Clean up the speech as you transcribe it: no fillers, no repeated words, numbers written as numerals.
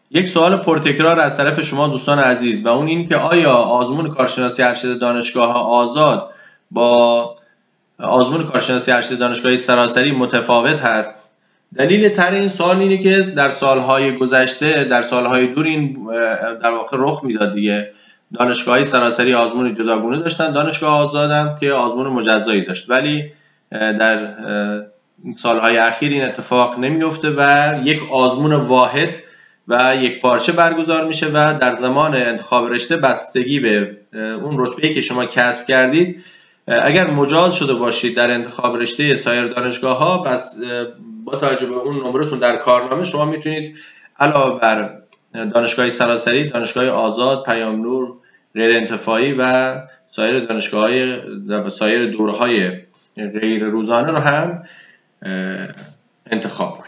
یک سوال پرتکرار از طرف شما دوستان عزیز و اون این که آیا آزمون کارشناسی ارشد دانشگاه آزاد با آزمون کارشناسی ارشد دانشگاهی سراسری متفاوت هست؟ دلیل طرح این سوال اینه که در سالهای گذشته، در سالهای دور این در واقع رخ میداد دیگه. دانشگاهی سراسری آزمون جداگونه داشتن، دانشگاه آزاد هم که آزمون مجزایی داشت، ولی در سالهای اخیر این اتفاق نمیفته و یک آزمون واحد و یک پارچه برگزار میشه و در زمان انتخاب رشته بستگی به اون رتبه‌ای که شما کسب کردید، اگر مجاز شده باشید در انتخاب رشته سایر دانشگاه‌ها، بس با توجه به اون نمرتون در کارنامه شما میتونید علاوه بر دانشگاه سراسری، دانشگاه آزاد، پیام نور، غیر انتفاعی و سایر دانشگاه‌های سایر دوره‌های غیر روزانه رو هم انتخاب کنید.